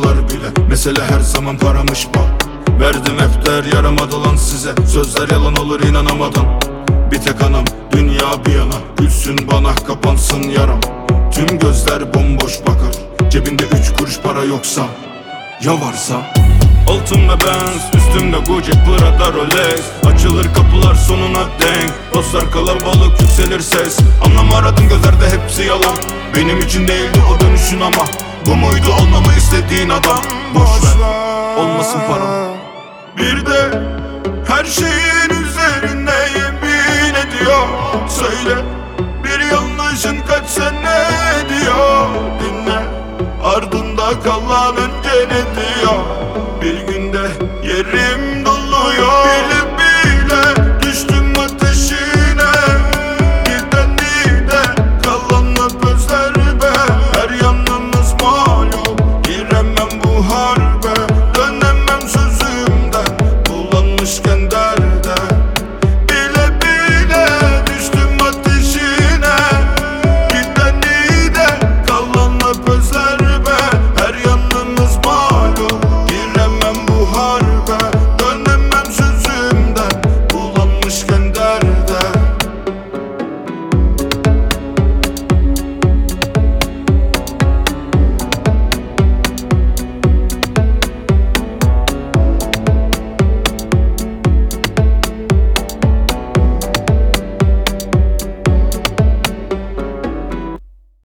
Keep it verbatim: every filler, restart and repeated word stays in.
sorsalar bile. Mesele her zaman paramış bak. Verdim hefter yaramadı lan size. Sözler yalan olur inanamadın. Bir tek anam dünya bir yana. Gülsün bana kapansın yaram. Tüm gözler bomboş bakar. Cebinde üç kuruş para yoksa, ya varsa? Altımda Benz, üstümde Gucci, Prada, Rolex. Açılır kapılar sonuna denk. Dostlar kalabalık, yükselir ses. Anlam aradın gözlerde hepsi yalan. Benim için değildi o dönüşün ama bu muydu olmamı istediğin adam? Boşver, olmasın param. Bir de her şeyin üzerine yemin ediyor. Söyle, bir yanlışın kaç sene ediyor. Dinle, ardında kalan önce ne diyor? Bir günde yerim doluyor.